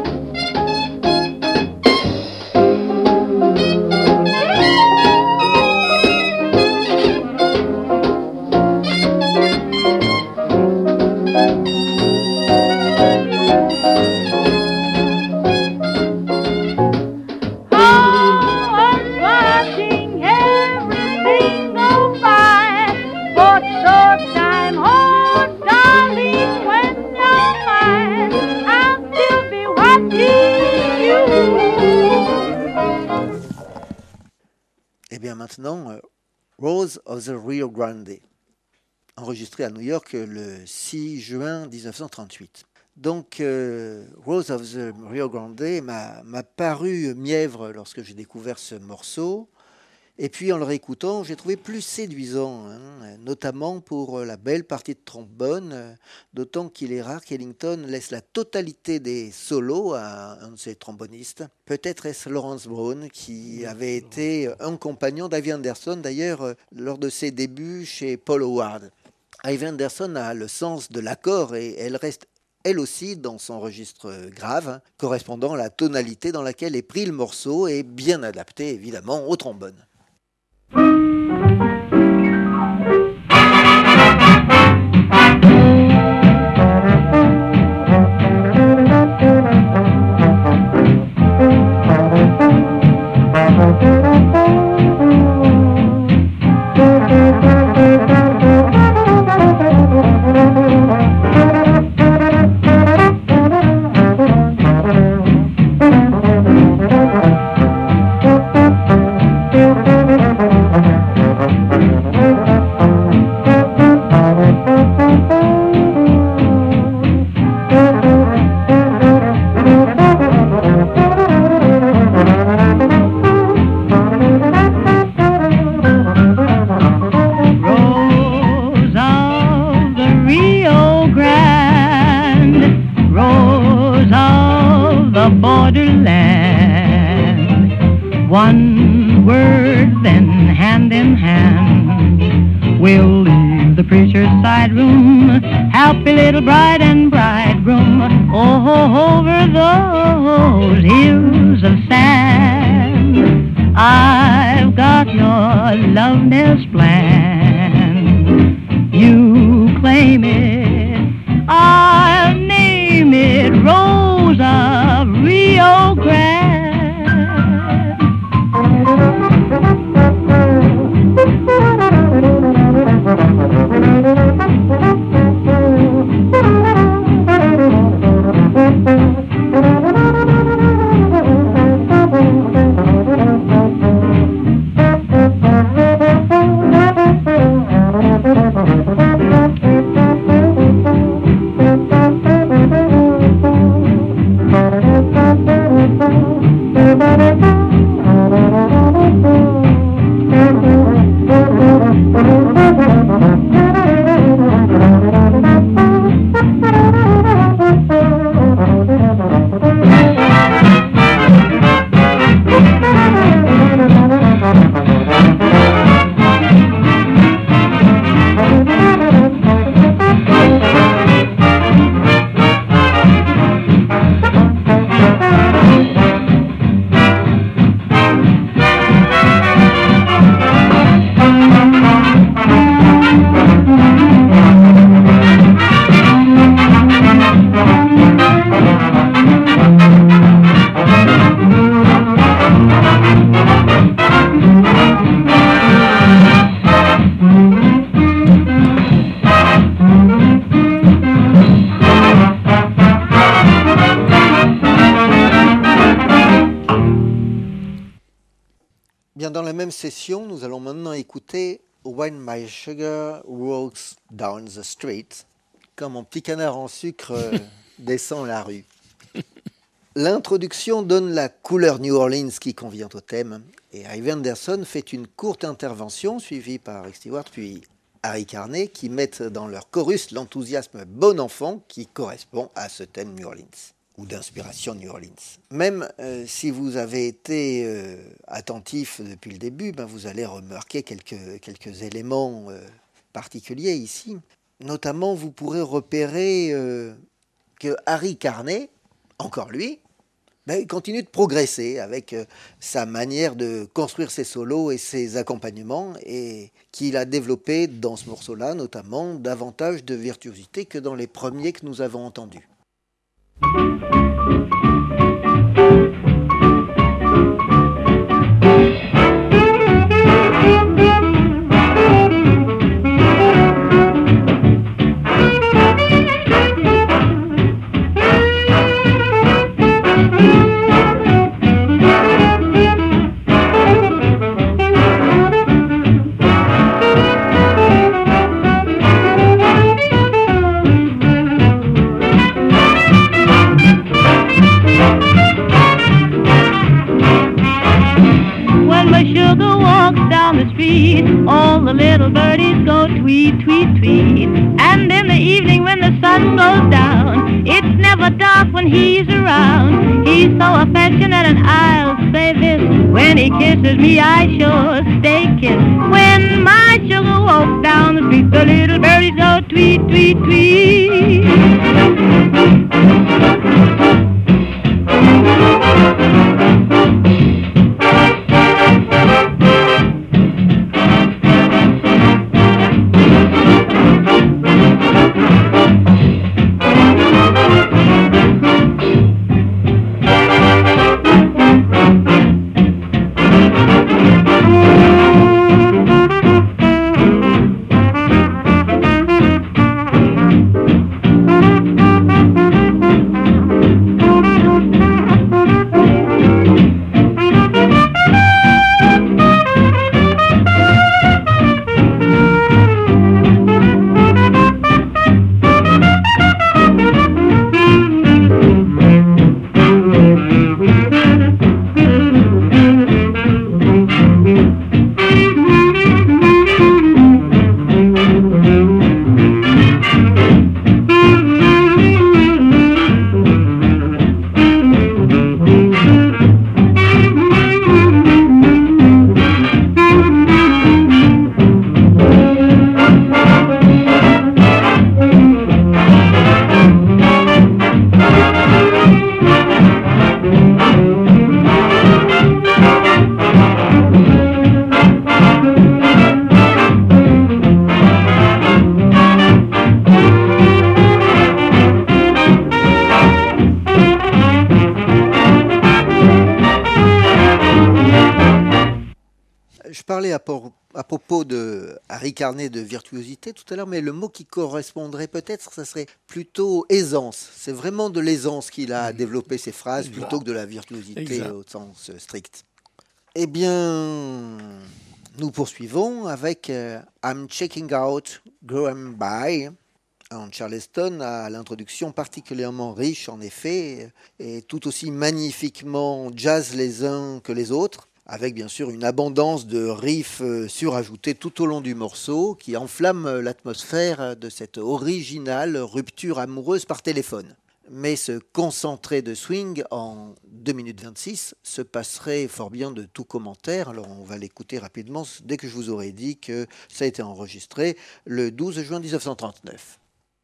Et bien maintenant, Rose of the Rio Grande, enregistré à New York le 6 juin 1938. Donc, Rose of the Rio Grande m'a paru mièvre lorsque j'ai découvert ce morceau. Et puis, en le réécoutant, j'ai trouvé plus séduisant, notamment pour la belle partie de trombone, d'autant qu'il est rare qu'Ellington laisse la totalité des solos à un de ses trombonistes. Peut-être est-ce Lawrence Brown, qui avait été un compagnon d'Ivy Anderson, d'ailleurs, lors de ses débuts chez Paul Howard. Ivy Anderson a le sens de l'accord et elle reste elle aussi dans son registre grave, correspondant à la tonalité dans laquelle est pris le morceau et bien adapté évidemment au trombone. One word, then hand in hand, we'll leave the preacher's side room, happy little bride and bridegroom, over those hills of sand. I've got your love nest planned. You claim it, I'll name it Rose of Rio Grande. Dans la même session, nous allons maintenant écouter When My Sugar Walks Down the Street, quand mon petit canard en sucre descend la rue. L'introduction donne la couleur New Orleans qui convient au thème, et Ivy Anderson fait une courte intervention suivie par Rick Stewart puis Harry Carney qui mettent dans leur chorus l'enthousiasme bon enfant qui correspond à ce thème New Orleans, ou d'inspiration New Orleans. Même si vous avez été attentif depuis le début, vous allez remarquer quelques éléments particuliers ici. Notamment, vous pourrez repérer que Harry Carney, encore lui, il continue de progresser avec sa manière de construire ses solos et ses accompagnements, et qu'il a développé dans ce morceau-là, notamment, davantage de virtuosité que dans les premiers que nous avons entendus. All the little birdies go tweet, tweet, tweet. And in the evening when the sun goes down, it's never dark when he's around. He's so affectionate and I'll say this, when he kisses me I sure stay kissed. When my sugar walks down the street, the little birdies go tweet, tweet, tweet. À propos de Harry Carney de virtuosité tout à l'heure, mais le mot qui correspondrait peut-être, ça serait plutôt aisance. C'est vraiment de l'aisance qu'il a développé ses phrases plutôt que de la virtuosité au sens strict. Eh bien, nous poursuivons avec I'm Checking Out Graham By en Charleston, à l'introduction particulièrement riche en effet, et tout aussi magnifiquement jazz les uns que les autres, avec bien sûr une abondance de riffs surajoutés tout au long du morceau qui enflamme l'atmosphère de cette originale rupture amoureuse par téléphone. Mais ce concentré de swing en 2 minutes 26 se passerait fort bien de tout commentaire. Alors on va l'écouter rapidement dès que je vous aurai dit que ça a été enregistré le 12 juin 1939.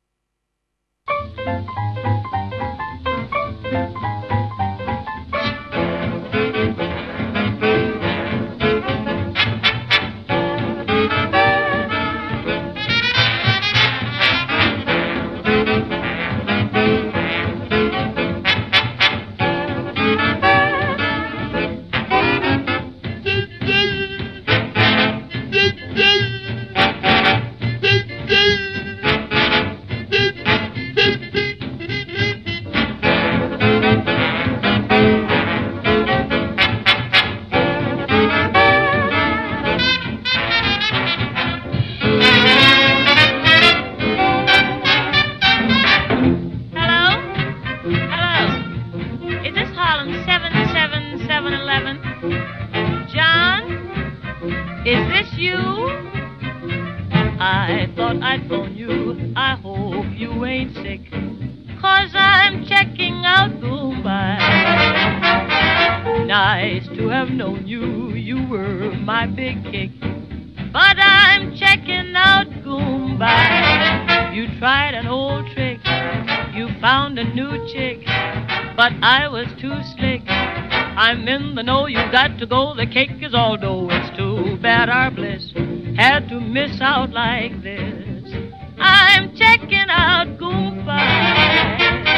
But I was too slick. I'm in the know, you got to go. The cake is all dough. It's too bad our bliss had to miss out like this. I'm checking out Goomba.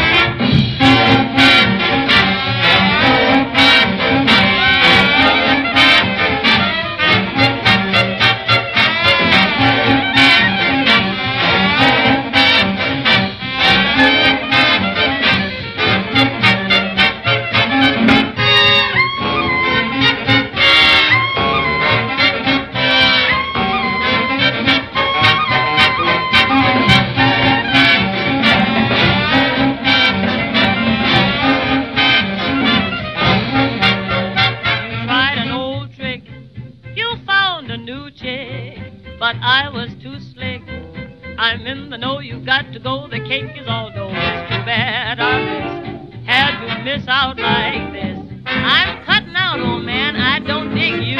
But I was too slick. I'm in the know, you got to go. The cake is all dough. It's too bad our bliss had to miss out like this. I'm cutting out, old man. I don't dig you.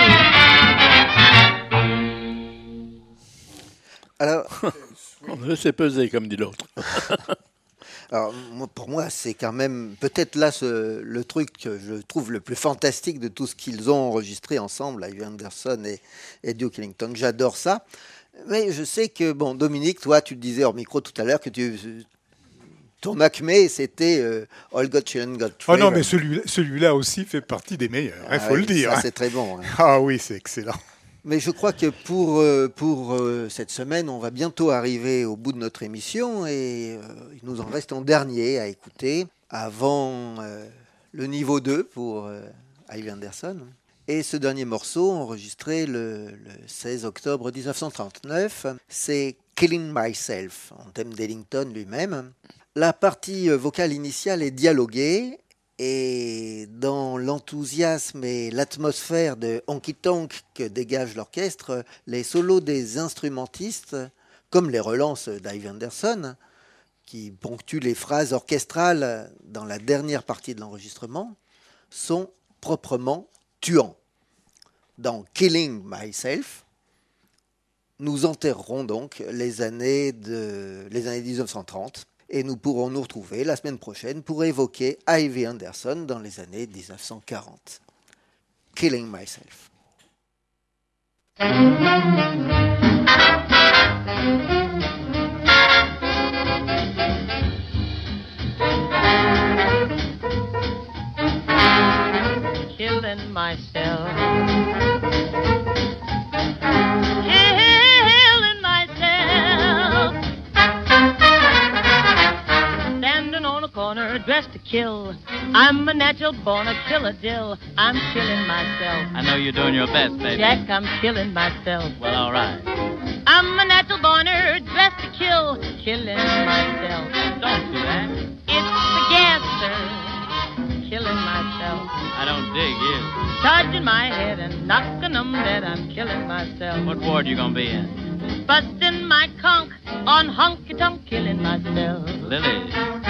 Alors, on veut se peser, comme dit l'autre. Alors, pour moi, c'est quand même peut-être là le truc que je trouve le plus fantastique de tout ce qu'ils ont enregistré ensemble, Ivy Anderson et Duke Ellington. J'adore ça. Mais je sais que, bon, Dominique, toi, tu le disais hors micro tout à l'heure que ton acmé, c'était All Got Children Got Oh non, Children. mais celui-là aussi fait partie des meilleurs, il faut le dire. Ça, c'est très bon. Hein. Ah oui, c'est excellent. Mais je crois que pour cette semaine, on va bientôt arriver au bout de notre émission et il nous en reste un dernier à écouter avant le niveau 2 pour Ivy Anderson. Et ce dernier morceau, enregistré le 16 octobre 1939, c'est Killing Myself, en thème d'Ellington lui-même. La partie vocale initiale est dialoguée. Et dans l'enthousiasme et l'atmosphère de honky-tonk que dégage l'orchestre, les solos des instrumentistes, comme les relances d'Ivy Anderson, qui ponctuent les phrases orchestrales dans la dernière partie de l'enregistrement, sont proprement tuants. Dans Killing Myself, nous enterrerons donc les années 1930. Et nous pourrons nous retrouver la semaine prochaine pour évoquer Ivy Anderson dans les années 1940. Killing Myself. Killing myself. Dressed to kill. I'm a natural born a killer dill. I'm killing myself. I know you're doing your best, baby. Jack, I'm killing myself. Well, all right. I'm a natural borner dressed to kill. Killing myself. Don't do that. It's the gas, sir. Killing myself. I don't dig you. Charging my head and knocking them dead. I'm killing myself. What ward you gonna be in? Busting my conch on honky-tonk, killing myself. Lily.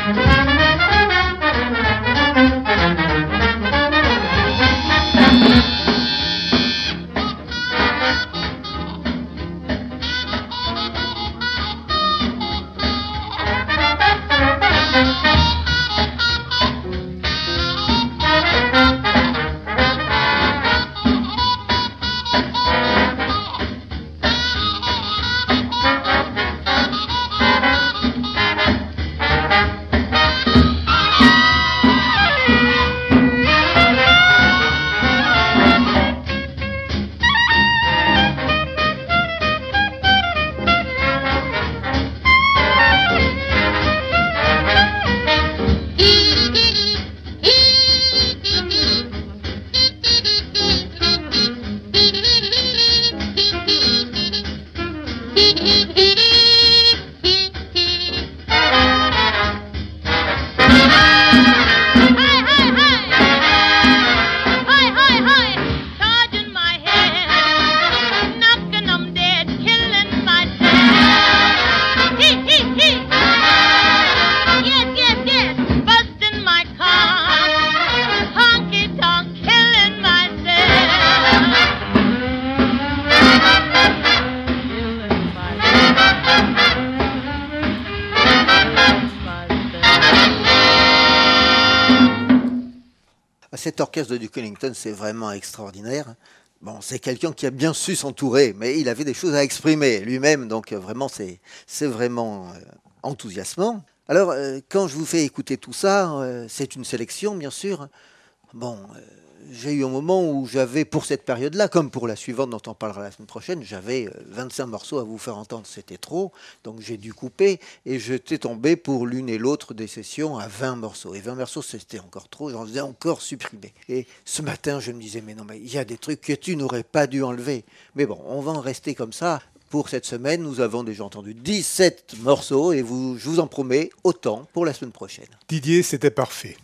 Cet orchestre de Duke Ellington, c'est vraiment extraordinaire. Bon, c'est quelqu'un qui a bien su s'entourer, mais il avait des choses à exprimer lui-même, donc vraiment, c'est vraiment enthousiasmant. Alors, quand je vous fais écouter tout ça, c'est une sélection, bien sûr. Bon, j'ai eu un moment où j'avais, pour cette période-là, comme pour la suivante dont on parlera la semaine prochaine, j'avais 25 morceaux à vous faire entendre, c'était trop, donc j'ai dû couper, et j'étais tombé pour l'une et l'autre des sessions à 20 morceaux. Et 20 morceaux, c'était encore trop, j'en faisais encore supprimer. Et ce matin, je me disais, mais non, mais il y a des trucs que tu n'aurais pas dû enlever. Mais bon, on va en rester comme ça. Pour cette semaine, nous avons déjà entendu 17 morceaux, et je vous en promets autant pour la semaine prochaine. Didier, c'était parfait.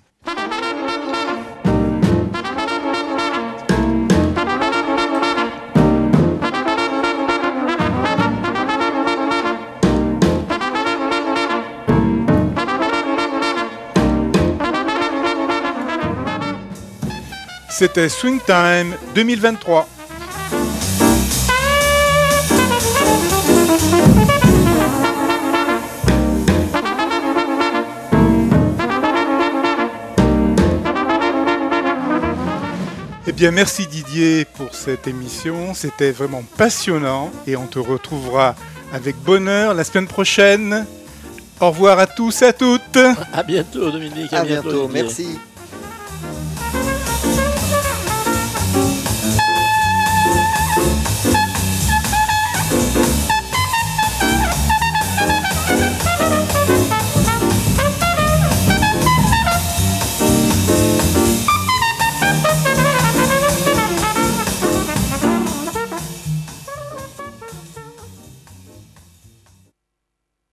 C'était Swing Time 2023. Eh bien, merci Didier pour cette émission. C'était vraiment passionnant et on te retrouvera avec bonheur la semaine prochaine. Au revoir à tous et à toutes. À bientôt, Dominique. À bientôt, Didier. merci.